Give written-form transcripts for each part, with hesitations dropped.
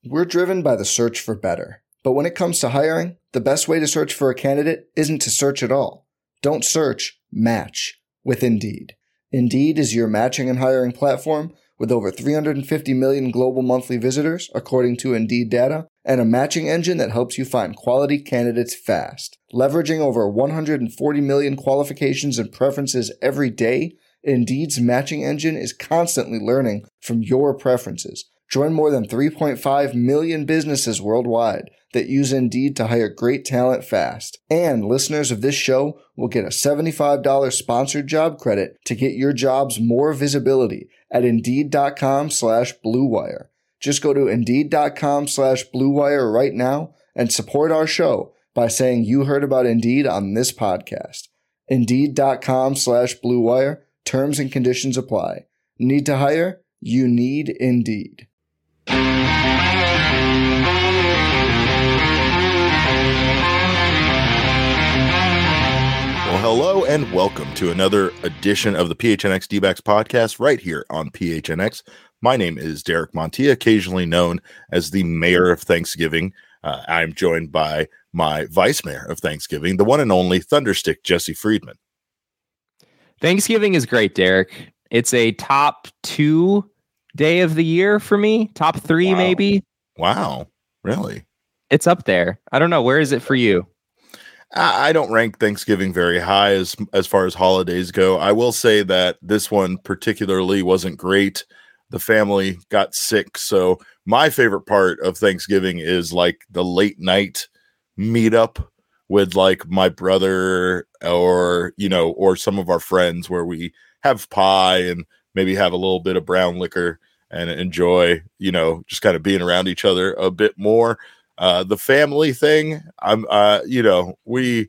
We're driven by the search for better. But when it comes to hiring, the best way to search for a candidate isn't to search at all. Don't search, match with Indeed. Indeed is your matching and hiring platform with over 350 million global monthly visitors, according to Indeed data, and a matching engine that helps you find quality candidates fast. Leveraging over 140 million qualifications and preferences every day, Indeed's matching engine is constantly learning from your preferences. Join more than 3.5 million businesses worldwide that use Indeed to hire great talent fast. And listeners of this show will get a $75 sponsored job credit to get your jobs more visibility at Indeed.com/Blue Wire. Just go to Indeed.com/Blue Wire right now and support our show by saying you heard about Indeed on this podcast. Indeed.com/Blue Wire. Terms and conditions apply. Need to hire? You need Indeed. Well, hello and welcome to another edition of the PHNX D-backs podcast right here on PHNX. My name is Derek Montia, occasionally known as the Mayor of Thanksgiving. I'm joined by my Vice Mayor of Thanksgiving, the one and only Thunderstick Jesse Friedman. Thanksgiving is great, Derek. It's a top 2 day of the year for me. Top 3, maybe. Wow. Really? It's up there. I don't know. Where is it for you? I don't rank Thanksgiving very high as far as holidays go. I will say that this one particularly wasn't great. The family got sick. So my favorite part of Thanksgiving is like the late night meetup with like my brother or some of our friends where we have pie and maybe have a little bit of brown liquor and enjoy, just kind of being around each other a bit more. The family thing, we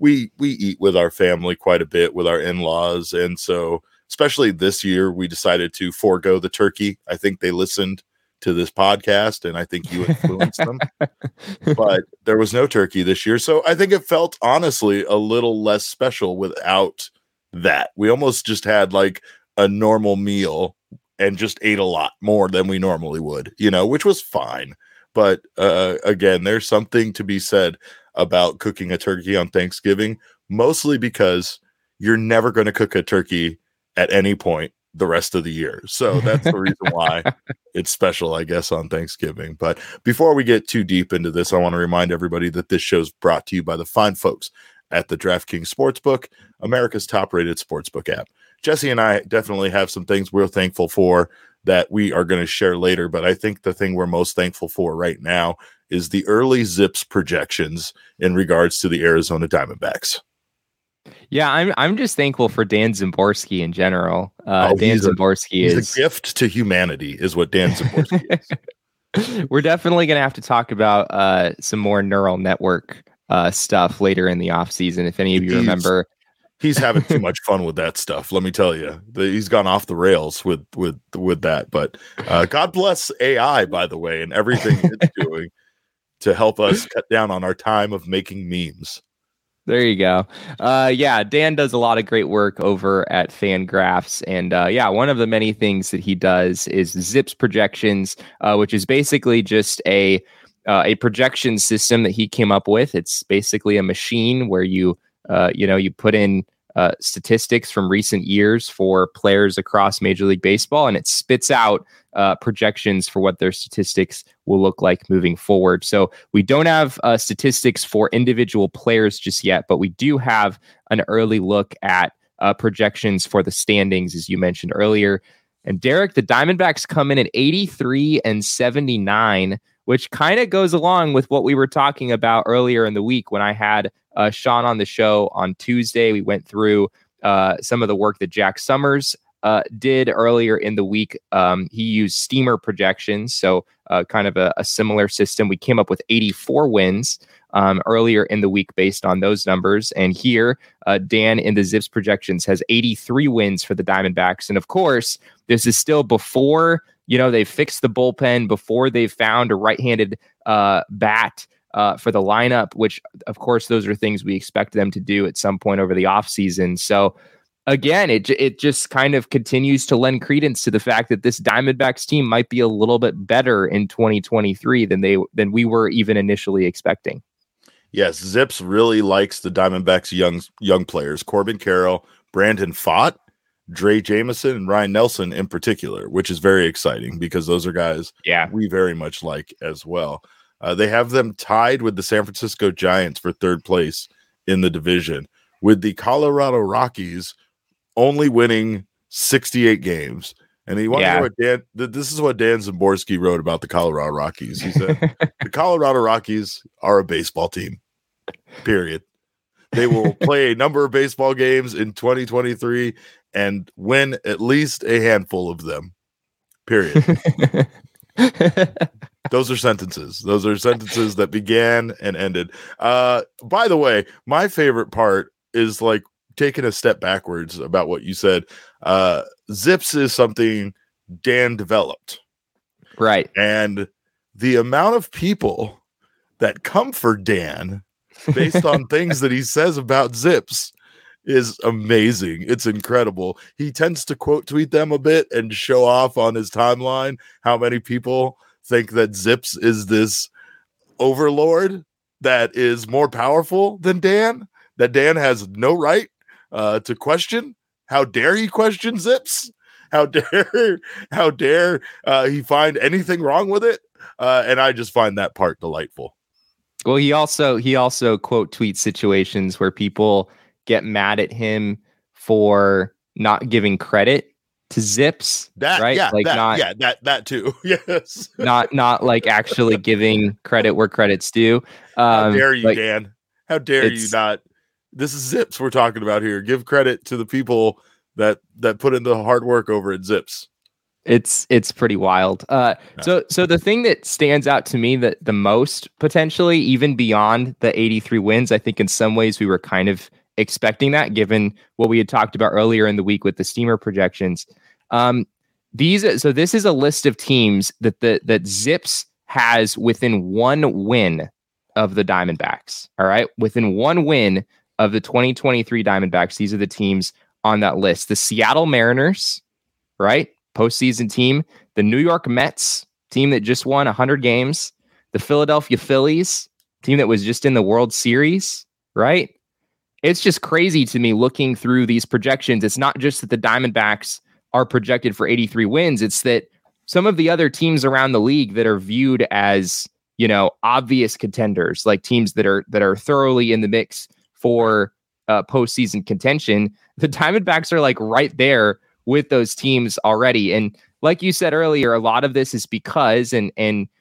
eat with our family quite a bit with our in-laws. And so especially this year, we decided to forego the turkey. I think they listened to this podcast and I think you influenced them, but there was no turkey this year. So I think it felt honestly a little less special without that. We almost just had like a normal meal and just ate a lot more than we normally would, which was fine. But again, there's something to be said about cooking a turkey on Thanksgiving, mostly because you're never going to cook a turkey at any point the rest of the year. So that's the reason why it's special, I guess, on Thanksgiving. But before we get too deep into this, I want to remind everybody that this show's brought to you by the fine folks at the DraftKings Sportsbook, America's top-rated sportsbook app. Jesse and I definitely have some things we're thankful for that we are going to share later, but I think the thing we're most thankful for right now is the early Zips projections in regards to the Arizona Diamondbacks. Yeah, I'm just thankful for Dan Szymborski in general. Dan Szymborski is a gift to humanity, is what Dan Szymborski is. We're definitely going to have to talk about some more neural network stuff later in the offseason. If any of you remember. He's having too much fun with that stuff. Let me tell you, he's gone off the rails with that. But God bless AI, by the way, and everything it's doing to help us cut down on our time of making memes. There you go. Dan does a lot of great work over at Fangraphs. And one of the many things that he does is Zips projections, which is basically just a projection system that he came up with. It's basically a machine where you put in statistics from recent years for players across Major League Baseball, and it spits out projections for what their statistics will look like moving forward. So we don't have statistics for individual players just yet, but we do have an early look at projections for the standings, as you mentioned earlier. And Derek, the Diamondbacks come in at 83-79, which kind of goes along with what we were talking about earlier in the week when I had Sean on the show on Tuesday. We went through some of the work that Jack Summers did earlier in the week. He used steamer projections, so kind of a similar system. We came up with 84 wins earlier in the week based on those numbers. And here, Dan in the Zips projections has 83 wins for the Diamondbacks. And of course, this is still before, they've fixed the bullpen, before they've found a right-handed bat for the lineup, which, of course, those are things we expect them to do at some point over the offseason. So again, it just kind of continues to lend credence to the fact that this Diamondbacks team might be a little bit better in 2023 than we were even initially expecting. Yes, Zips really likes the Diamondbacks young players, Corbin Carroll, Brandon Pfaadt, Dre Jameson, and Ryan Nelson in particular, which is very exciting because those are guys we very much like as well. They have them tied with the San Francisco Giants for third place in the division, with the Colorado Rockies only winning 68 games. And you want to know what this is what Dan Szymborski wrote about the Colorado Rockies. He said, the Colorado Rockies are a baseball team, period. They will play a number of baseball games in 2023 and win at least a handful of them, period. Those are sentences. Those are sentences that began and ended. By the way, my favorite part is like taking a step backwards about what you said. Zips is something Dan developed. Right. And the amount of people that come for Dan based on things that he says about Zips is amazing. It's incredible. He tends to quote tweet them a bit and show off on his timeline how many people think that Zips is this overlord that is more powerful than Dan, that Dan has no right to question. How dare he question Zips? How dare he find anything wrong with it? And I just find that part delightful. Well, he also quote tweet situations where people get mad at him for not giving credit to Zips. Right? That too. Yes. not like actually giving credit where credit's due. How dare you, Dan? How dare you not? This is Zips we're talking about here. Give credit to the people that put in the hard work over at Zips. It's pretty wild. So the thing that stands out to me that the most potentially, even beyond the 83 wins, I think in some ways we were kind of expecting that, given what we had talked about earlier in the week with the Steamer projections. This is a list of teams that Zips has within one win of the Diamondbacks. All right, within one win of the 2023 Diamondbacks. These are the teams on that list: the Seattle Mariners, right? Postseason team, the New York Mets, team that just won 100 games, the Philadelphia Phillies, team that was just in the World Series, right? It's just crazy to me looking through these projections. It's not just that the Diamondbacks are projected for 83 wins. It's that some of the other teams around the league that are viewed as, obvious contenders, like teams that are thoroughly in the mix for postseason contention, the Diamondbacks are like right there with those teams already. And like you said earlier, a lot of this is because, and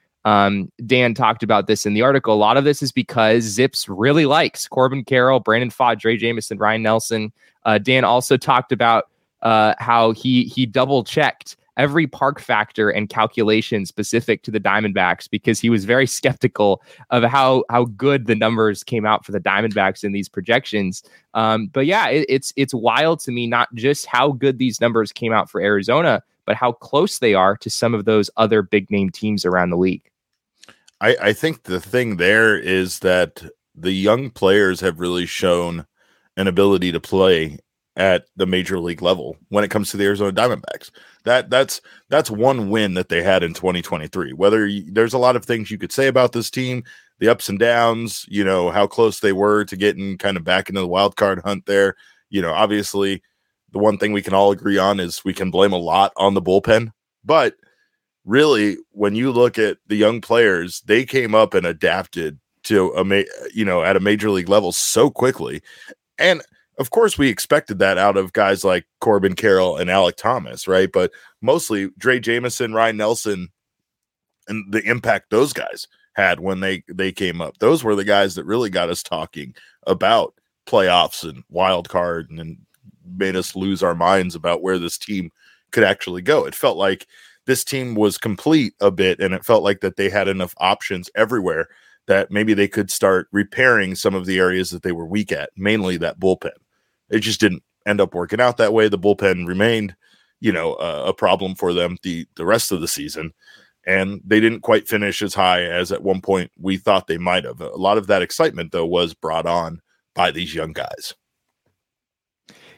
Dan talked about this in the article, a lot of this is because Zips really likes Corbin Carroll, Brandon Pfaadt, Dre Jameson, Ryan Nelson. Dan also talked about how he double checked every park factor and calculation specific to the Diamondbacks because he was very skeptical of how good the numbers came out for the Diamondbacks in these projections. But yeah, it's wild to me, not just how good these numbers came out for Arizona, but how close they are to some of those other big name teams around the league. I think the thing there is that the young players have really shown an ability to play at the major league level when it comes to the Arizona Diamondbacks. That's one win that they had in 2023. There's a lot of things you could say about this team, the ups and downs, how close they were to getting kind of back into the wild card hunt there. Obviously the one thing we can all agree on is we can blame a lot on the bullpen, but really when you look at the young players, they came up and adapted to at a major league level so quickly. And of course, we expected that out of guys like Corbin Carroll and Alek Thomas, right? But mostly Dre Jameson, Ryan Nelson, and the impact those guys had when they came up. Those were the guys that really got us talking about playoffs and wild card and made us lose our minds about where this team could actually go. It felt like this team was complete a bit, and it felt like that they had enough options everywhere that maybe they could start repairing some of the areas that they were weak at, mainly that bullpen. It just didn't end up working out that way. The bullpen remained, a problem for them the rest of the season, and they didn't quite finish as high as at one point we thought they might have. A lot of that excitement, though, was brought on by these young guys.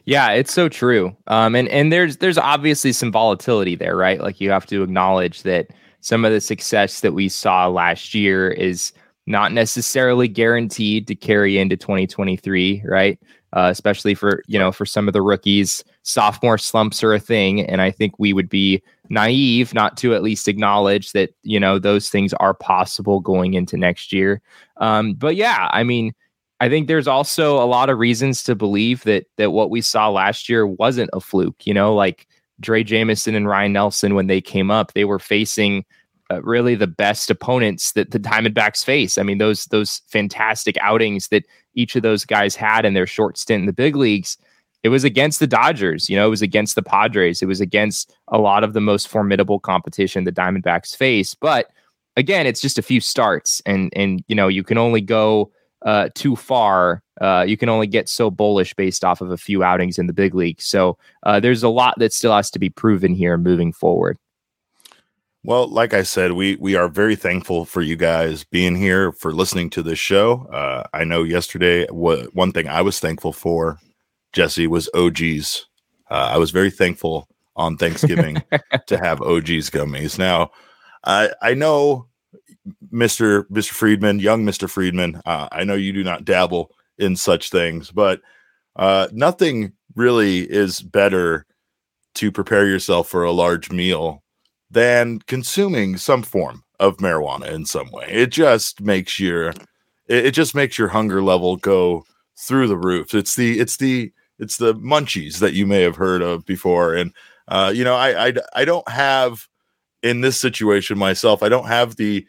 Yeah, it's so true. And there's obviously some volatility there, right? Like you have to acknowledge that some of the success that we saw last year is not necessarily guaranteed to carry into 2023, right? Especially for for some of the rookies, sophomore slumps are a thing, and I think we would be naive not to at least acknowledge that those things are possible going into next year. But yeah, I mean, I think there's also a lot of reasons to believe that what we saw last year wasn't a fluke. Like Dre Jamison and Ryan Nelson, when they came up, they were facing really the best opponents that the Diamondbacks face. I mean, those fantastic outings that each of those guys had in their short stint in the big leagues. It was against the Dodgers, it was against the Padres, it was against a lot of the most formidable competition the Diamondbacks face. But again, it's just a few starts, and you can only go too far. You can only get so bullish based off of a few outings in the big league. So there's a lot that still has to be proven here moving forward. Well, like I said, we are very thankful for you guys being here, for listening to this show. I know yesterday, one thing I was thankful for, Jesse, was OGs. I was very thankful on Thanksgiving to have OGs gummies. Now, I know Mr. Friedman, young Mr. Friedman, I know you do not dabble in such things, but nothing really is better to prepare yourself for a large meal than consuming some form of marijuana in some way. It just makes your hunger level go through the roof. It's the munchies that you may have heard of before. And I don't have, in this situation myself, I don't have the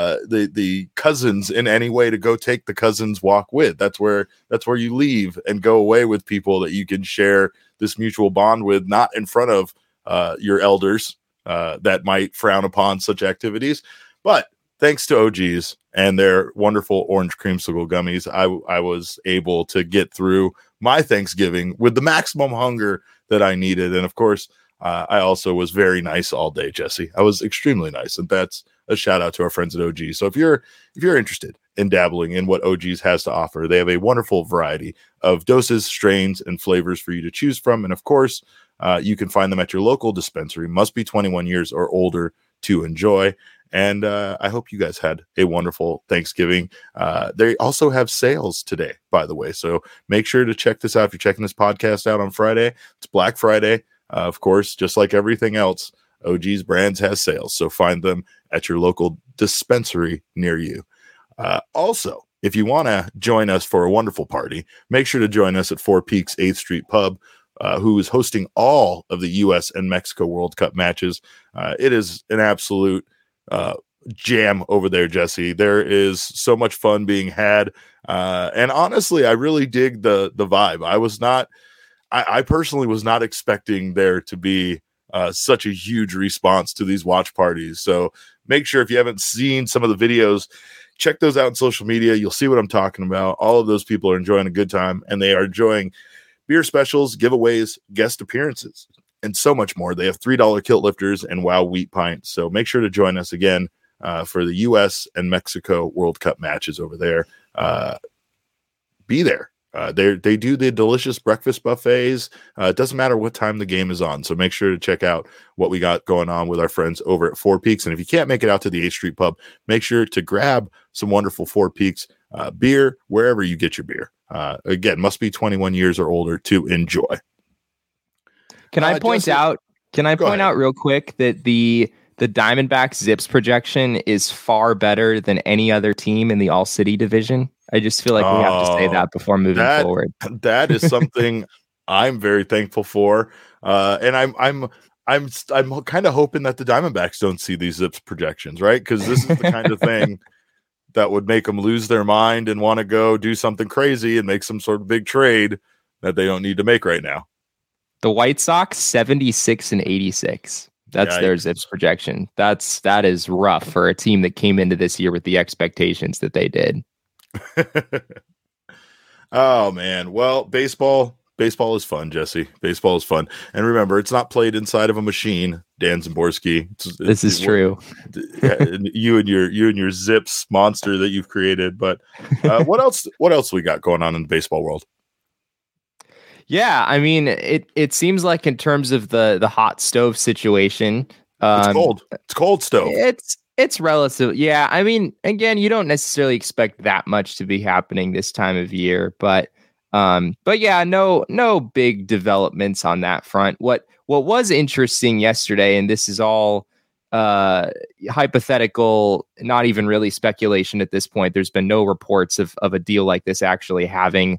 cousins in any way to go take the cousins walk with. That's where you leave and go away with people that you can share this mutual bond with, not in front of your elders that might frown upon such activities. But thanks to OGs and their wonderful orange creamsicle gummies, I was able to get through my Thanksgiving with the maximum hunger that I needed. And of course, I also was very nice all day, Jesse. I was extremely nice, and that's a shout out to our friends at OG. So if you're interested in dabbling in what OG's has to offer, they have a wonderful variety of doses, strains, and flavors for you to choose from. And of course, you can find them at your local dispensary. Must be 21 years or older to enjoy. And I hope you guys had a wonderful Thanksgiving. They also have sales today, by the way. So make sure to check this out. If you're checking this podcast out on Friday, it's Black Friday. Of course, just like everything else, OG's Brands has sales. So find them at your local dispensary near you. Also, if you want to join us for a wonderful party, make sure to join us at Four Peaks 8th Street Pub, who is hosting all of the U.S. and Mexico World Cup matches. It is an absolute jam over there, Jesse. There is so much fun being had. And honestly, I really dig the vibe. I personally was not expecting there to be such a huge response to these watch parties. So make sure, if you haven't seen some of the videos, check those out on social media. You'll see what I'm talking about. All of those people are enjoying a good time, and they are enjoying beer specials, giveaways, guest appearances, and so much more. They have $3 kilt lifters and WOW wheat pints. So make sure to join us again for the U.S. and Mexico World Cup matches over there. Be there. They do the delicious breakfast buffets. It doesn't matter what time the game is on. So make sure to check out what we got going on with our friends over at Four Peaks. And if you can't make it out to the 8th Street Pub, make sure to grab some wonderful Four Peaks beer wherever you get your beer. Again, must be 21 years or older to enjoy. Can I point out real quick that the Diamondbacks Zips projection is far better than any other team in the All City division? I just feel like we have to say that before moving forward. That is something I'm very thankful for. And I'm kind of hoping that the Diamondbacks don't see these Zips projections, right? Because this is the kind of thing that would make them lose their mind and want to go do something crazy and make some sort of big trade that they don't need to make right now. The White Sox 76 and 86. That's their Zips projection. That is rough for a team that came into this year with the expectations that they did. Oh man. Well, baseball is fun, Jesse. Baseball is fun. And remember, it's not played inside of a machine, Dan Szymborski. This is true. You and your Zips monster that you've created. But what else we got going on in the baseball world? Yeah, I mean, it seems like in terms of the hot stove situation, It's cold. It's cold stove. It's relative. Yeah, I mean, again, you don't necessarily expect that much to be happening this time of year, but yeah, no big developments on that front. What was interesting yesterday, and this is all hypothetical, not even really speculation at this point. There's been no reports of a deal like this actually having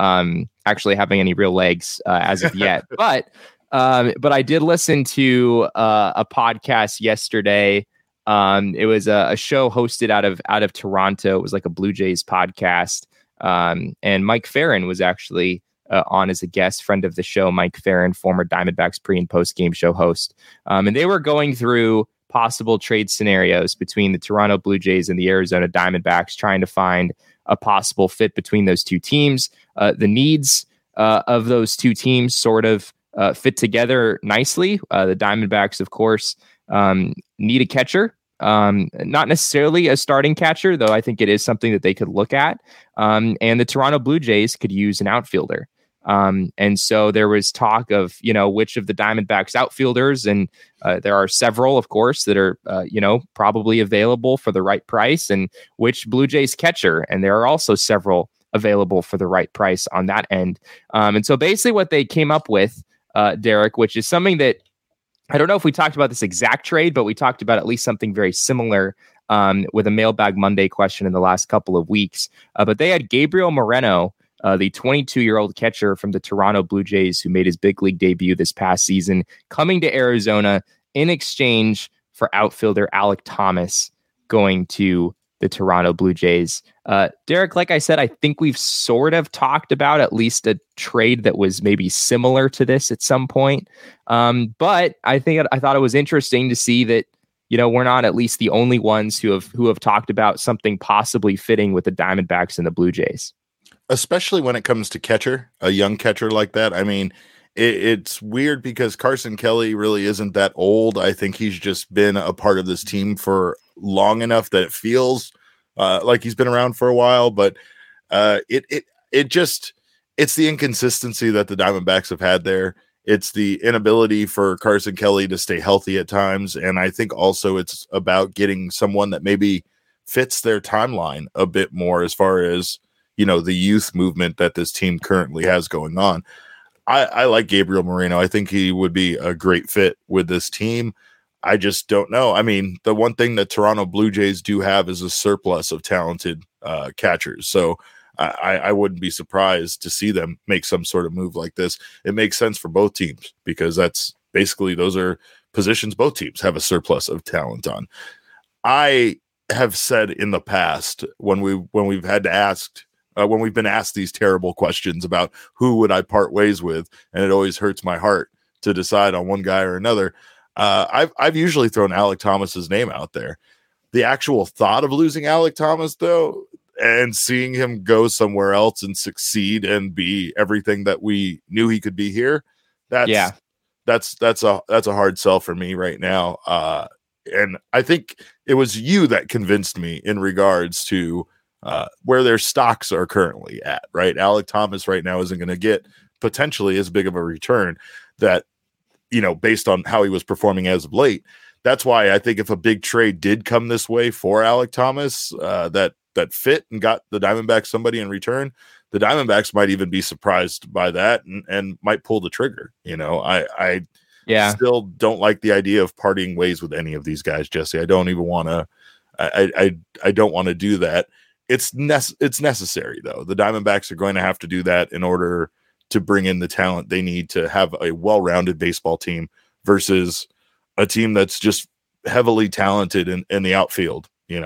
any real legs as of yet. But I did listen to a podcast yesterday. It was a show hosted out of Toronto. It was like a Blue Jays podcast. And Mike Farron was actually on as a guest, friend of the show, Mike Farron, former Diamondbacks pre and post game show host. And they were going through possible trade scenarios between the Toronto Blue Jays and the Arizona Diamondbacks, trying to find a possible fit between those two teams. The needs of those two teams sort of fit together nicely. The Diamondbacks, of course, need a catcher. Not necessarily a starting catcher, though I think it is something that they could look at. And the Toronto Blue Jays could use an outfielder. And so there was talk of, which of the Diamondbacks outfielders, and there are several, of course, that are, probably available for the right price, and which Blue Jays catcher. And there are also several available for the right price on that end. And so basically what they came up with, Derek, which is something that I don't know if we talked about this exact trade, but we talked about at least something very similar with a Mailbag Monday question in the last couple of weeks. But they had Gabriel Moreno, the 22-year-old catcher from the Toronto Blue Jays who made his big league debut this past season, coming to Arizona in exchange for outfielder Alek Thomas going to the Toronto Blue Jays. Derek, like I said, I think we've sort of talked about at least a trade that was maybe similar to this at some point. But I thought it was interesting to see that, we're not at least the only ones who have talked about something possibly fitting with the Diamondbacks and the Blue Jays. Especially when it comes to catcher, a young catcher like that. I mean, it's weird because Carson Kelly really isn't that old. I think he's just been a part of this team for long enough that it feels like he's been around for a while. But it's the inconsistency that the Diamondbacks have had there. It's the inability for Carson Kelly to stay healthy at times. And I think also it's about getting someone that maybe fits their timeline a bit more as far as, the youth movement that this team currently has going on. I like Gabriel Moreno. I think he would be a great fit with this team. I just don't know. I mean, the one thing that Toronto Blue Jays do have is a surplus of talented catchers. So I wouldn't be surprised to see them make some sort of move like this. It makes sense for both teams because that's basically, those are positions both teams have a surplus of talent on. I have said in the past when we've had to ask, when we've been asked these terrible questions about who would I part ways with, and it always hurts my heart to decide on one guy or another. I've usually thrown Alek Thomas's name out there. The actual thought of losing Alek Thomas, though, and seeing him go somewhere else and succeed and be everything that we knew he could be here, that's a hard sell for me right now. And I think it was you that convinced me in regards to where their stocks are currently at, right? Alek Thomas right now isn't going to get potentially as big of a return that, based on how he was performing as of late. That's why I think if a big trade did come this way for Alek Thomas, that fit and got the Diamondbacks somebody in return, the Diamondbacks might even be surprised by that and might pull the trigger. I still don't like the idea of parting ways with any of these guys, Jesse. I don't even want to, I don't want to do that. It's necessary, though. The Diamondbacks are going to have to do that in order to bring in the talent they need to have a well-rounded baseball team versus a team that's just heavily talented in the outfield,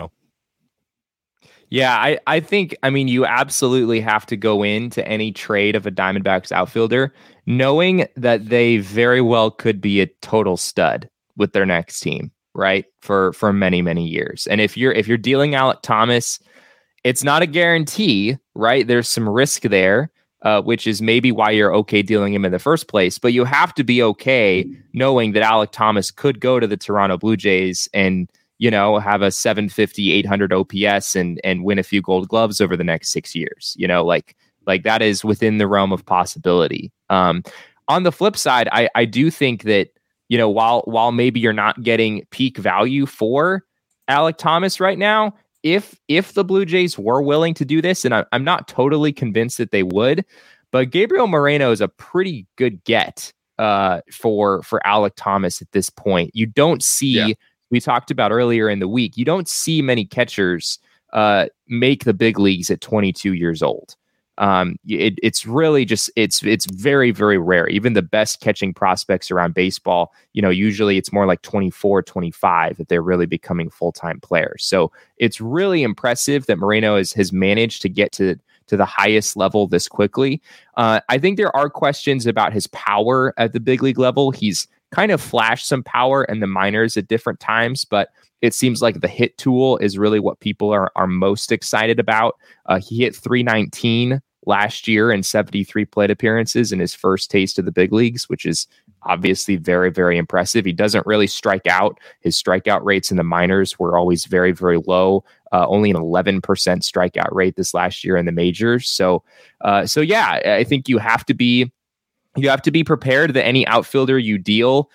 Yeah, I think, you absolutely have to go into any trade of a Diamondbacks outfielder knowing that they very well could be a total stud with their next team, right? For many, many years. And if you're dealing Alek Thomas, it's not a guarantee, right? There's some risk there, which is maybe why you're okay dealing him in the first place. But you have to be okay knowing that Alek Thomas could go to the Toronto Blue Jays and, have a 750, 800 OPS and win a few Gold Gloves over the next 6 years. Like that is within the realm of possibility. On the flip side, I do think that, you know, while maybe you're not getting peak value for Alek Thomas right now, if the Blue Jays were willing to do this, and I'm not totally convinced that they would, but Gabriel Moreno is a pretty good get for Alek Thomas at this point. You don't see, we talked about earlier in the week, you don't see many catchers make the big leagues at 22 years old. It's really just, it's very, very rare. Even the best catching prospects around baseball, you know, usually it's more like 24, 25 that they're really becoming full-time players. So it's really impressive that Moreno has managed to get to the highest level this quickly. I think there are questions about his power at the big league level. He's kind of flashed some power in the minors at different times, but it seems like the hit tool is really what people are most excited about. He hit 319 last year in 73 plate appearances in his first taste of the big leagues, which is obviously very, very impressive. He doesn't really strike out. His strikeout rates in the minors were always very, very low. Only an 11% strikeout rate this last year in the majors. So yeah, I think you have to be prepared that any outfielder you deal,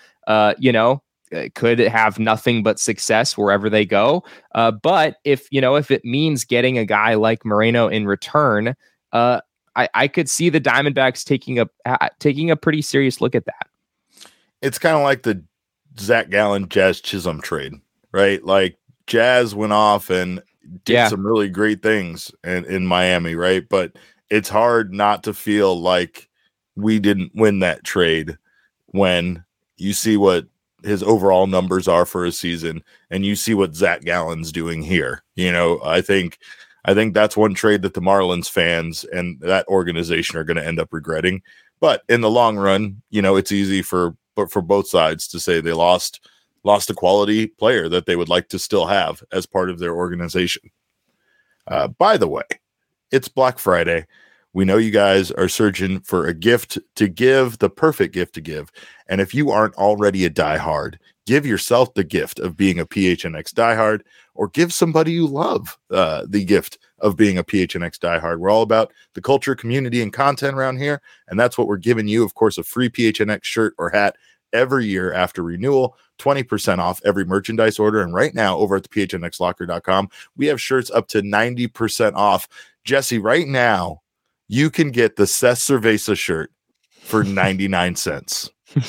could have nothing but success wherever they go. But if it means getting a guy like Moreno in return, I could see the Diamondbacks taking a pretty serious look at that. It's kind of like the Zach Gallen, Jazz Chisholm trade, right? Like Jazz went off and did some really great things in Miami, right? But it's hard not to feel like we didn't win that trade when you see what his overall numbers are for a season and you see what Zach Gallen's doing here. You know, I think that's one trade that the Marlins fans and that organization are going to end up regretting. But in the long run, you know, it's easy for both sides to say they lost a quality player that they would like to still have as part of their organization. By the way, it's Black Friday. We know you guys are searching for a gift to give, the perfect gift to give. And if you aren't already a diehard, give yourself the gift of being a PHNX diehard, or give somebody you love the gift of being a PHNX diehard. We're all about the culture, community, and content around here. And that's what we're giving you. Of course, a free PHNX shirt or hat every year after renewal, 20% off every merchandise order. And right now over at the phnxlocker.com, we have shirts up to 90% off. Jesse, right now, you can get the Seth Cerveza shirt for 99 cents.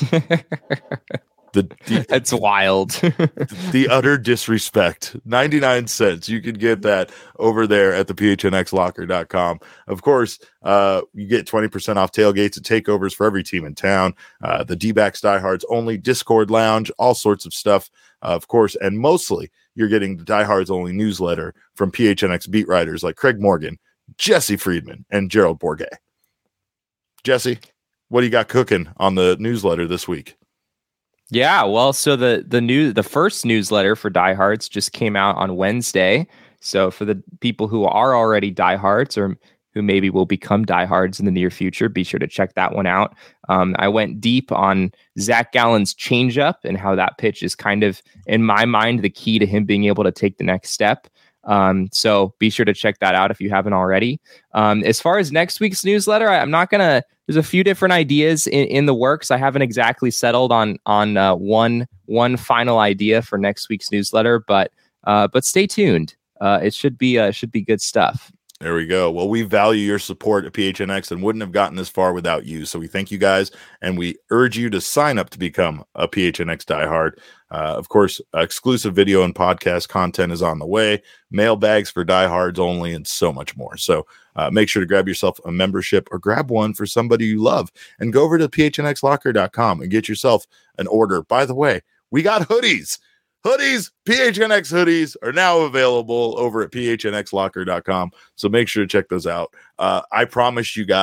That's wild. The utter disrespect. 99 cents. You can get that over there at the phnxlocker.com. Of course, you get 20% off tailgates and takeovers for every team in town. The D-backs diehards only, Discord lounge, all sorts of stuff, of course. And mostly you're getting the diehards only newsletter from PHNX beat writers like Craig Morgan, Jesse Friedman, and Gerald Bourget. Jesse, what do you got cooking on the newsletter this week? Yeah, well, so the first newsletter for diehards just came out on Wednesday. So for the people who are already diehards or who maybe will become diehards in the near future, be sure to check that one out. I went deep on Zach Gallen's changeup and how that pitch is kind of, in my mind, the key to him being able to take the next step. So be sure to check that out if you haven't already. As far as next week's newsletter, there's a few different ideas in the works. I haven't exactly settled on one final idea for next week's newsletter, but stay tuned. It should be good stuff. There we go. Well, we value your support at PHNX and wouldn't have gotten this far without you. So we thank you guys, and we urge you to sign up to become a PHNX diehard. Of course, exclusive video and podcast content is on the way, mailbags for diehards only, and so much more. So make sure to grab yourself a membership or grab one for somebody you love and go over to phnxlocker.com and get yourself an order. By the way, we got hoodies. PHNX hoodies are now available over at phnxlocker.com. So make sure to check those out. I promised you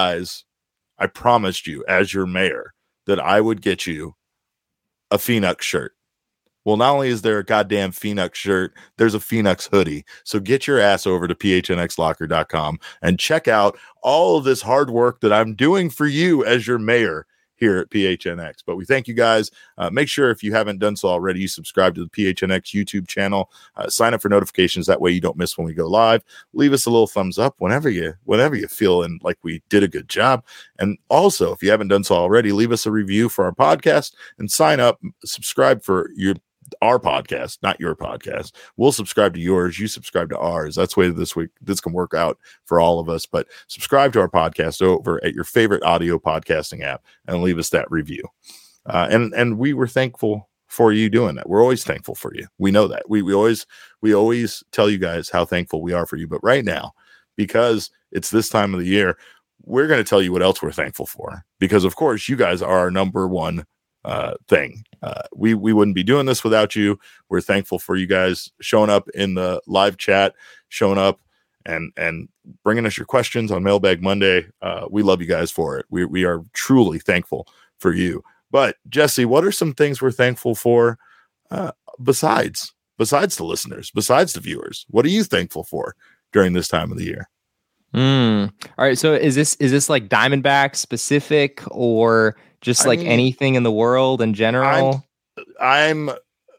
as your mayor that I would get you a Phoenix shirt. Well, not only is there a goddamn Phoenix shirt, there's a Phoenix hoodie. So get your ass over to phnxlocker.com and check out all of this hard work that I'm doing for you as your mayor here at PHNX. But we thank you guys. Make sure if you haven't done so already, you subscribe to the PHNX YouTube channel. Sign up for notifications. That way you don't miss when we go live. Leave us a little thumbs up whenever you feel like we did a good job. And also, if you haven't done so already, leave us a review for our podcast and sign up, subscribe for our podcast, not your podcast. We'll subscribe to yours. You subscribe to ours. That's the way this can work out for all of us. But subscribe to our podcast over at your favorite audio podcasting app and leave us that review. And we were thankful for you doing that. We're always thankful for you. We know that. We always tell you guys how thankful we are for you. But right now, because it's this time of the year, we're going to tell you what else we're thankful for. Because of course, you guys are our number one thing. We wouldn't be doing this without you. We're thankful for you guys showing up in the live chat, showing up and bringing us your questions on Mailbag Monday. We love you guys for it. We are truly thankful for you. But Jesse, what are some things we're thankful for besides the listeners, besides the viewers? What are you thankful for during this time of the year? All right. So is this like Diamondback specific or just anything in the world in general? I'm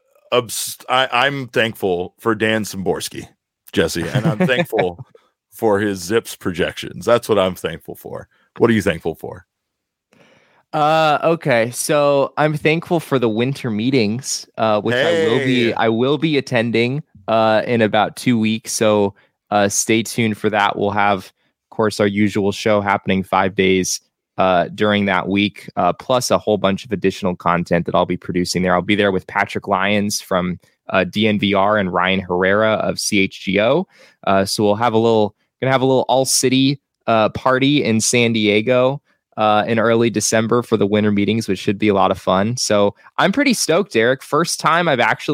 thankful for Dan Szymborski, Jesse, and I'm thankful for his Zips projections. That's what I'm thankful for. What are you thankful for? Okay. So I'm thankful for the winter meetings, which I will be attending in about 2 weeks. So stay tuned for that. We'll have, of course, our usual show happening 5 days during that week, plus a whole bunch of additional content that I'll be producing there. I'll be there with Patrick Lyons from DNVR and Ryan Herrera of CHGO. So we'll have a little all city party in San Diego in early December for the winter meetings, which should be a lot of fun. So I'm pretty stoked, Eric. First time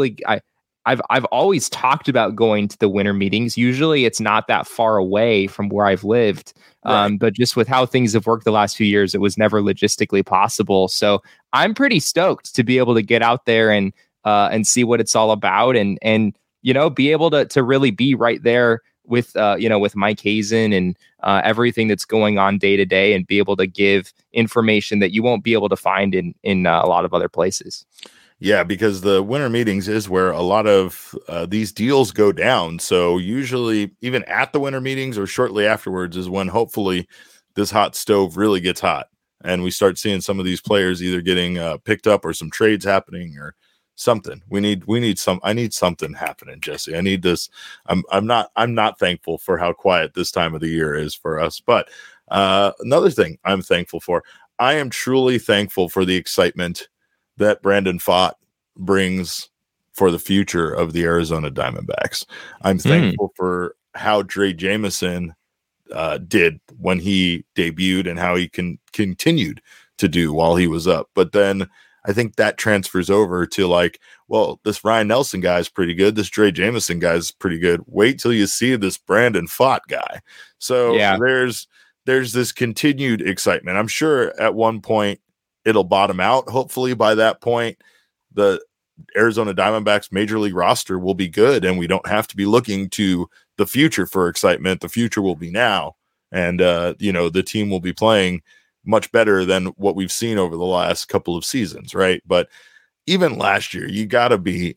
I've always talked about going to the winter meetings. Usually it's not that far away from where I've lived. Right. But just with how things have worked the last few years, it was never logistically possible. So I'm pretty stoked to be able to get out there and see what it's all about and be able to really be right there with Mike Hazen and everything that's going on day to day and be able to give information that you won't be able to find in a lot of other places. Yeah, because the winter meetings is where a lot of these deals go down. So usually even at the winter meetings or shortly afterwards is when hopefully this hot stove really gets hot and we start seeing some of these players either getting picked up or some trades happening or something. I need something happening, Jesse. I need this. I'm not thankful for how quiet this time of the year is for us. But another thing I'm thankful for, I am truly thankful for the excitement that Brandon Pfaadt brings for the future of the Arizona Diamondbacks. I'm thankful for how Drey Jameson did when he debuted and how he continued to do while he was up. But then I think that transfers over to this Ryan Nelson guy is pretty good. This Drey Jameson guy is pretty good. Wait till you see this Brandon Pfaadt guy. So there's this continued excitement. I'm sure at one point it'll bottom out. Hopefully by that point, the Arizona Diamondbacks major league roster will be good and we don't have to be looking to the future for excitement. The future will be now. And, the team will be playing much better than what we've seen over the last couple of seasons. Right. But even last year, you gotta be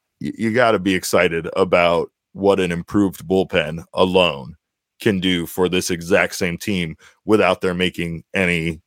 excited about what an improved bullpen alone can do for this exact same team without there being any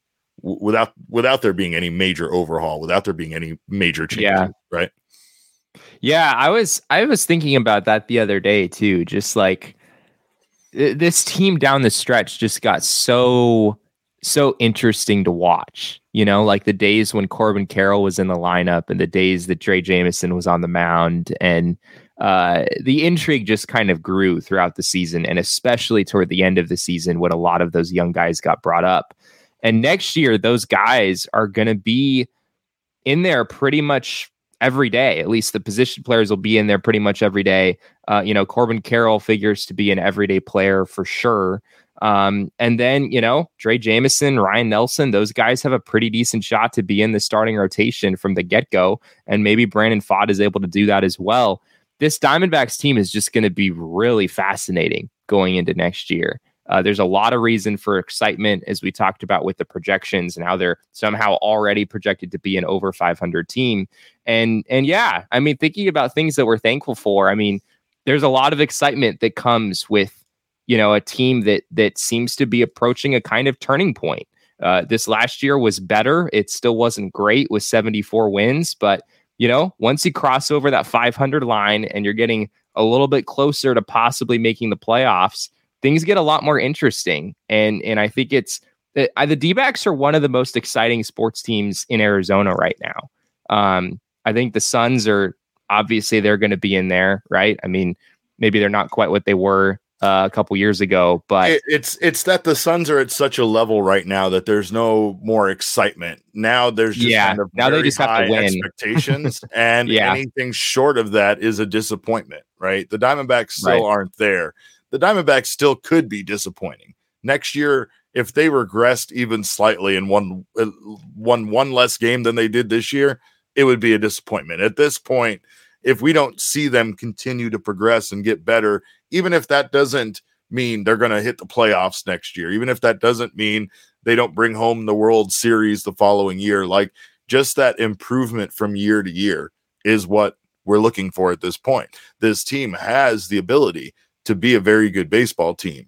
major overhaul, without there being any major changes. Yeah. Right. Yeah. I was thinking about that the other day too. Just like this team down the stretch just got so interesting to watch, like the days when Corbin Carroll was in the lineup and the days that Drey Jameson was on the mound, and the intrigue just kind of grew throughout the season, and especially toward the end of the season when a lot of those young guys got brought up. And next year, those guys are going to be in there pretty much every day. At least the position players will be in there pretty much every day. Corbin Carroll figures to be an everyday player for sure. And then, Drey Jameson, Ryan Nelson, those guys have a pretty decent shot to be in the starting rotation from the get-go. And maybe Brandon Pfaadt is able to do that as well. This Diamondbacks team is just going to be really fascinating going into next year. There's a lot of reason for excitement, as we talked about with the projections and how they're somehow already projected to be an over 500 team. And yeah, I mean, thinking about things that we're thankful for, I mean, there's a lot of excitement that comes with, a team that seems to be approaching a kind of turning point. This last year was better. It still wasn't great with 74 wins, but once you cross over that 500 line and you're getting a little bit closer to possibly making the playoffs, things get a lot more interesting. And I think the D-backs are one of the most exciting sports teams in Arizona right now. I think the Suns are obviously they're going to be in there, right? I mean, maybe they're not quite what they were a couple years ago, but it's that the Suns are at such a level right now that there's no more excitement. Now there's just kind of now they just have to win expectations, and anything short of that is a disappointment, right? The Diamondbacks still aren't there. The Diamondbacks still could be disappointing next year if they regressed even slightly and won one less game than they did this year. It would be a disappointment at this point. If we don't see them continue to progress and get better, even if that doesn't mean they're going to hit the playoffs next year, even if that doesn't mean they don't bring home the World Series the following year, like just that improvement from year to year is what we're looking for at this point. This team has the ability to be a very good baseball team.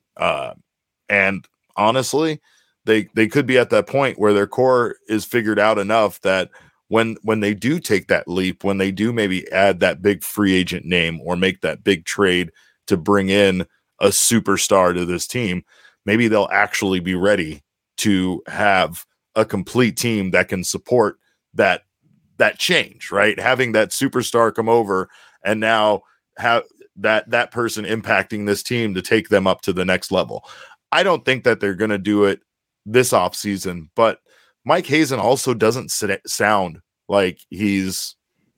And honestly, they could be at that point where their core is figured out enough that when they do take that leap, when they do maybe add that big free agent name or make that big trade to bring in a superstar to this team, maybe they'll actually be ready to have a complete team that can support that change, right? Having that superstar come over and now have that person impacting this team to take them up to the next level. I don't think that they're going to do it this offseason, but Mike Hazen also doesn't sound like he's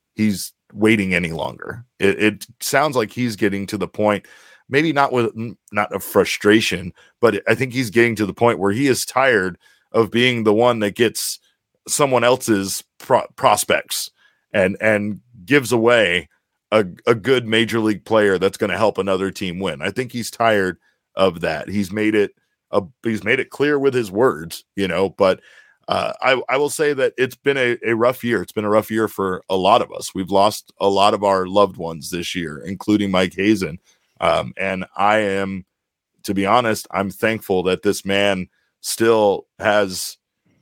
waiting any longer. It sounds like he's getting to the point, maybe not a frustration, but I think he's getting to the point where he is tired of being the one that gets someone else's prospects and gives away a good major league player that's going to help another team win. I think he's tired of that. He's made it clear with his words, but I will say that it's been a rough year. It's been a rough year for a lot of us. We've lost a lot of our loved ones this year, including Mike Hazen. And I am, to be honest, I'm thankful that this man still has,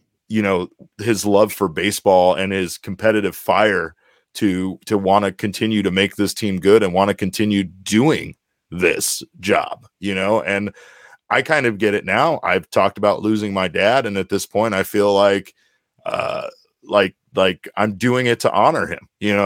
his love for baseball and his competitive fire to want to continue to make this team good and want to continue doing this job, and I kind of get it now. I've talked about losing my dad, and at this point, I feel like I'm doing it to honor him.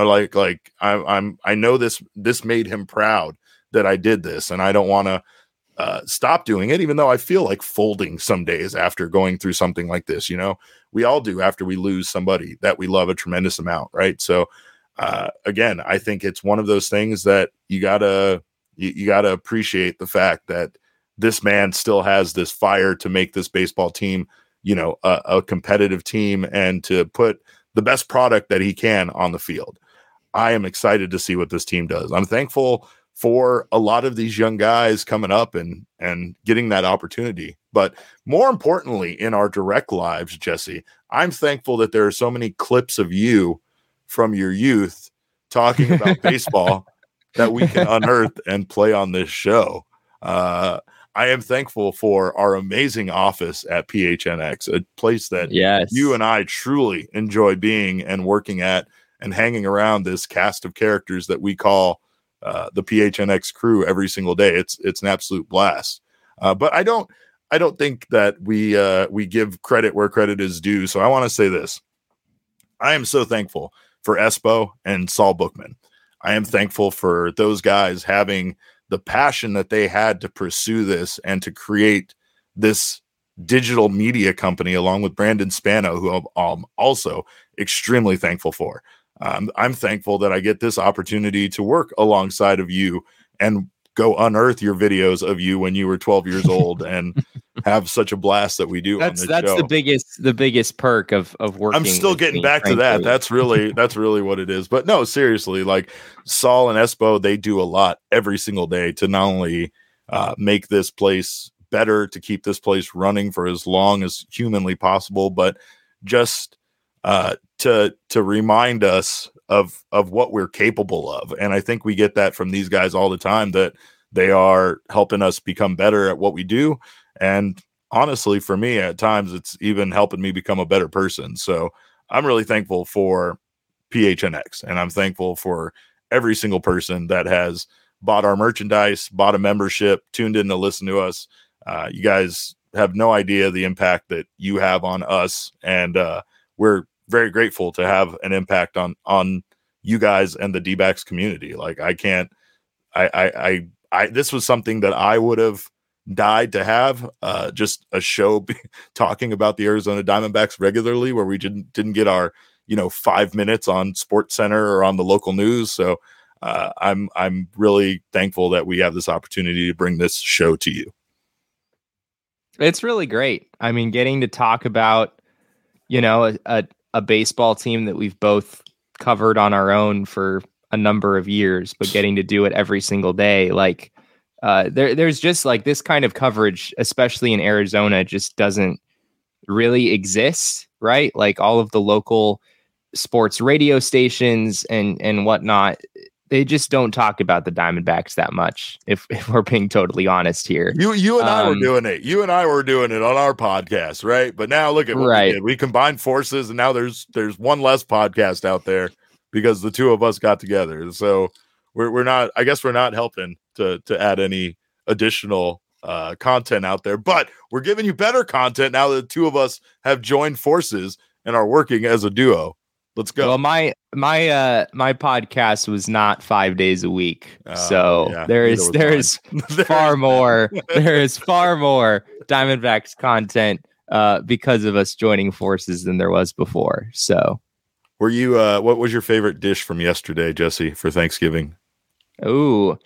I know this made him proud that I did this, and I don't want to stop doing it, even though I feel like folding some days after going through something like this. We all do after we lose somebody that we love a tremendous amount, right? So, again, I think it's one of those things that you gotta appreciate the fact that this man still has this fire to make this baseball team, a competitive team and to put the best product that he can on the field. I am excited to see what this team does. I'm thankful for a lot of these young guys coming up and getting that opportunity. But more importantly, in our direct lives, Jesse, I'm thankful that there are so many clips of you from your youth talking about baseball that we can unearth and play on this show. I am thankful for our amazing office at PHNX, a place that you and I truly enjoy being and working at and hanging around this cast of characters that we call the PHNX crew every single day. It's an absolute blast. But I don't think that we give credit where credit is due. So I want to say this. I am so thankful for Espo and Saul Bookman. I am thankful for those guys having the passion that they had to pursue this and to create this digital media company along with Brandon Spano, who I'm also extremely thankful for. I'm thankful that I get this opportunity to work alongside of you and go unearth your videos of you when you were 12 years old and have such a blast that we do. That's show. the biggest perk of working. I'm still getting back to that. That's really what it is. But no, seriously, like Saul and Espo, they do a lot every single day to not only make this place better to keep this place running for as long as humanly possible, but just to remind us of what we're capable of. And I think we get that from these guys all the time, that they are helping us become better at what we do. And honestly, for me, at times, it's even helping me become a better person. So I'm really thankful for PHNX, and I'm thankful for every single person that has bought our merchandise, bought a membership, tuned in to listen to us. You guys have no idea the impact that you have on us, and we're very grateful to have an impact on you guys and the D-backs community. Like, this was something that I would have died to have, just a show talking about the Arizona Diamondbacks regularly, where we didn't get our 5 minutes on Sports Center or on the local news. So I'm really thankful that we have this opportunity to bring this show to you. It's really great. I mean, getting to talk about, a baseball team that we've both covered on our own for a number of years, but getting to do it every single day. Like, there's just like this kind of coverage, especially in Arizona, just doesn't really exist, right? Like, all of the local sports radio stations and whatnot, they just don't talk about the Diamondbacks that much, if we're being totally honest here. You and I were doing it. You and I were doing it on our podcast, right? But now look at what we did. We combined forces, and now there's one less podcast out there because the two of us got together. So we're not, I guess we're not helping to add any additional content out there, but we're giving you better content now that the two of us have joined forces and are working as a duo. Let's go. Well, my podcast was not 5 days a week, so yeah, there is far more Diamondbacks content because of us joining forces than there was before. So, were you? What was your favorite dish from yesterday, Jesse, for Thanksgiving? Ooh,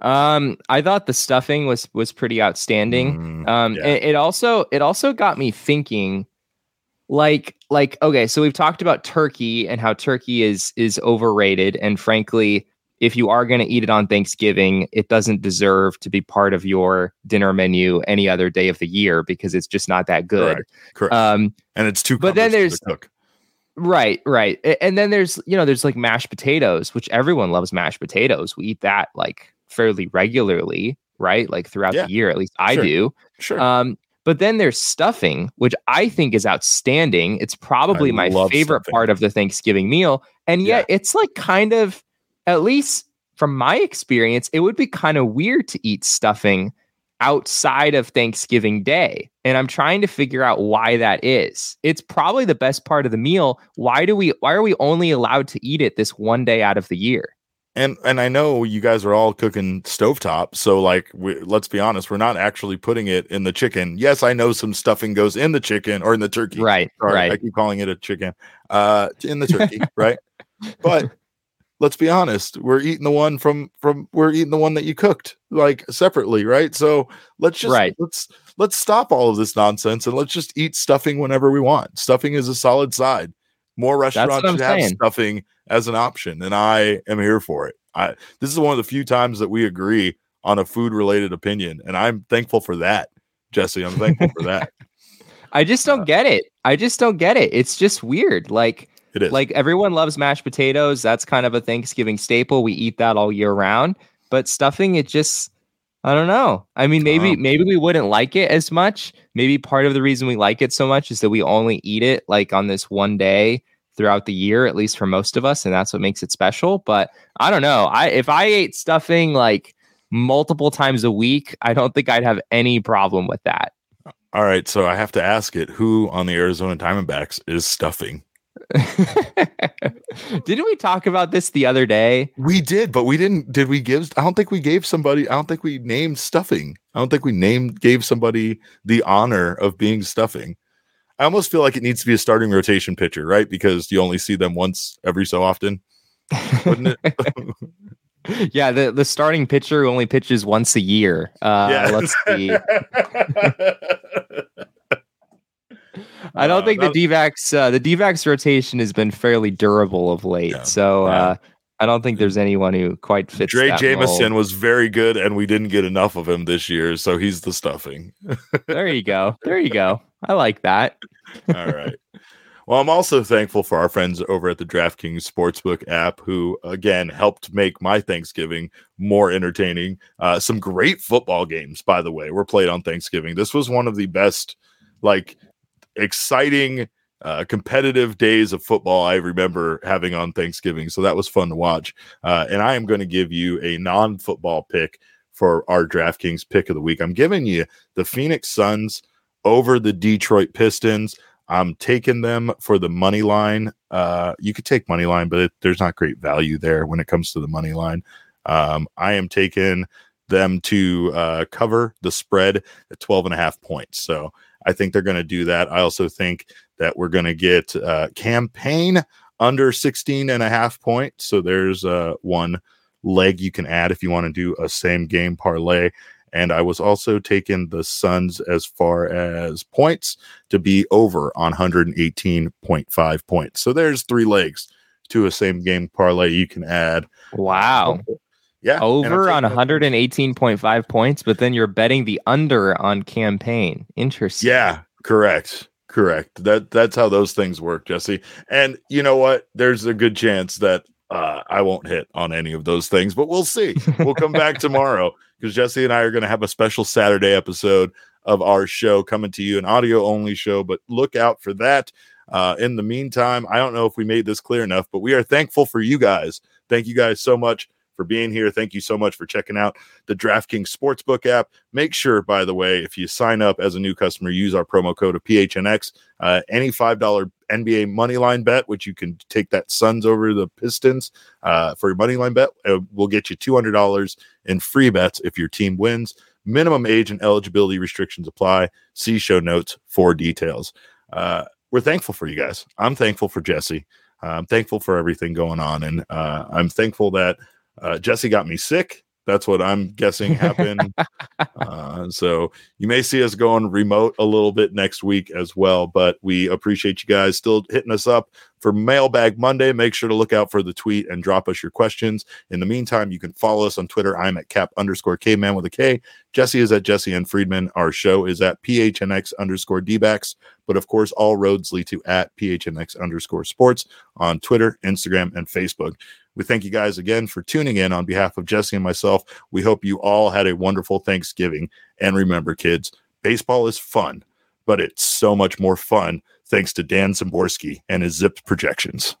I thought the stuffing was pretty outstanding. It also got me thinking. Like, okay, so we've talked about turkey and how turkey is overrated. And frankly, if you are going to eat it on Thanksgiving, it doesn't deserve to be part of your dinner menu any other day of the year because it's just not that good. Correct. And it's too. But then there's to cook. Right. And then there's like mashed potatoes, which everyone loves mashed potatoes. We eat that like fairly regularly, right? Like throughout the year, at least I do. Sure. But then there's stuffing, which I think is outstanding. It's probably my favorite part of the Thanksgiving meal. And yet it's like kind of, at least from my experience, it would be kind of weird to eat stuffing outside of Thanksgiving Day. And I'm trying to figure out why that is. It's probably the best part of the meal. Why are we only allowed to eat it this one day out of the year? And I know you guys are all cooking stovetop, so like, let's be honest, we're not actually putting it in the chicken. Yes, I know some stuffing goes in the chicken or in the turkey. Right. I keep calling it a chicken. In the turkey, right? But let's be honest, we're eating the one that you cooked like separately, right? So let's stop all of this nonsense and let's just eat stuffing whenever we want. Stuffing is a solid side. More restaurants should have stuffing as an option, and I am here for it. This is one of the few times that we agree on a food-related opinion, and I'm thankful for that, Jesse. I'm thankful for that. I just don't get it. It's just weird. Like, it is. Like, everyone loves mashed potatoes. That's kind of a Thanksgiving staple. We eat that all year round. But stuffing, it just, I don't know. I mean, maybe we wouldn't like it as much. Maybe part of the reason we like it so much is that we only eat it like on this one day throughout the year, at least for most of us, and that's what makes it special. But I don't know. If I ate stuffing like multiple times a week, I don't think I'd have any problem with that. All right, so I have to ask it: who on the Arizona Diamondbacks is stuffing? Didn't we talk about this the other day? We did, but we didn't. Did we give? I don't think we gave somebody. I don't think we named stuffing. I don't think we gave somebody the honor of being stuffing. I almost feel like it needs to be a starting rotation pitcher, right? Because you only see them once every so often, wouldn't it? Yeah, the starting pitcher only pitches once a year. Let's see. I don't think the D-backs rotation has been fairly durable of late. Yeah, so I I don't think there's anyone who quite fits Dre that Jameson mold. was very good, and we didn't get enough of him this year, so he's the stuffing. There you go. There you go. I like that. All right. Well, I'm also thankful for our friends over at the DraftKings Sportsbook app who, again, helped make my Thanksgiving more entertaining. Some great football games, by the way, were played on Thanksgiving. This was one of the best, exciting, competitive days of football I remember having on Thanksgiving. So that was fun to watch. And I am going to give you a non-football pick for our DraftKings pick of the week. I'm giving you the Phoenix Suns over the Detroit Pistons. I'm taking them for the money line. You could take money line, but there's not great value there when it comes to the money line. I am taking them to cover the spread at 12.5 points. So I think they're going to do that. I also think that we're going to get campaign under 16.5 points. So there's one leg you can add if you want to do a same game parlay. And I was also taking the Suns as far as points to be over on 118.5 points. So there's 3 legs to a same game parlay you can add. Wow. Yeah. Over on 118.5 points, but then you're betting the under on campaign. Interesting. Yeah, correct. That's how those things work, Jesse. And you know what? There's a good chance that I won't hit on any of those things, but we'll see. We'll come back tomorrow because Jesse and I are going to have a special Saturday episode of our show coming to you, an audio only show, but look out for that. In the meantime, I don't know if we made this clear enough, but we are thankful for you guys. Thank you guys so much for being here. Thank you so much for checking out the DraftKings Sportsbook app. Make sure, by the way, if you sign up as a new customer, use our promo code of PHNX. Any $5 NBA money line bet, which you can take that Suns over the Pistons for your money line bet, will get you $200 in free bets if your team wins. Minimum age and eligibility restrictions apply. See show notes for details. We're thankful for you guys. I'm thankful for Jesse. I'm thankful for everything going on. And I'm thankful that Jesse got me sick. That's what I'm guessing happened. So you may see us going remote a little bit next week as well, but we appreciate you guys still hitting us up for Mailbag Monday. Make sure to look out for the tweet and drop us your questions. In the meantime, you can follow us on Twitter. I'm at cap_Kman with a K. Jesse is at Jesse N. Friedman. Our show is at PHNX_DBacks. But of course, all roads lead to at PHNX_sports on Twitter, Instagram, and Facebook. We thank you guys again for tuning in on behalf of Jesse and myself. We hope you all had a wonderful Thanksgiving. And remember, kids, baseball is fun, but it's so much more fun thanks to Dan Szymborski and his Zips projections.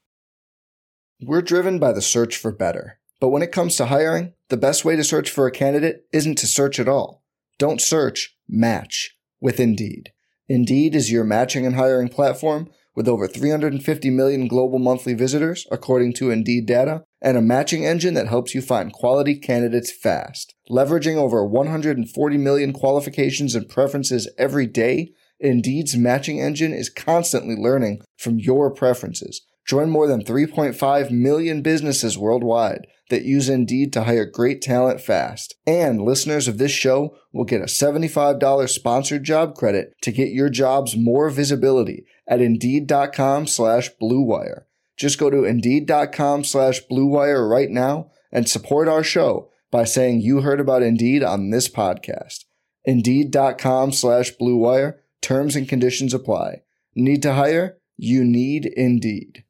We're driven by the search for better. But when it comes to hiring, the best way to search for a candidate isn't to search at all. Don't search, match with Indeed. Indeed is your matching and hiring platform with over 350 million global monthly visitors, according to Indeed data, and a matching engine that helps you find quality candidates fast. Leveraging over 140 million qualifications and preferences every day, Indeed's matching engine is constantly learning from your preferences. Join more than 3.5 million businesses worldwide that use Indeed to hire great talent fast. And listeners of this show will get a $75 sponsored job credit to get your jobs more visibility at Indeed.com/Blue Wire. Just go to Indeed.com/Blue Wire right now and support our show by saying you heard about Indeed on this podcast. Indeed.com/Blue Wire. Terms and conditions apply. Need to hire? You need Indeed.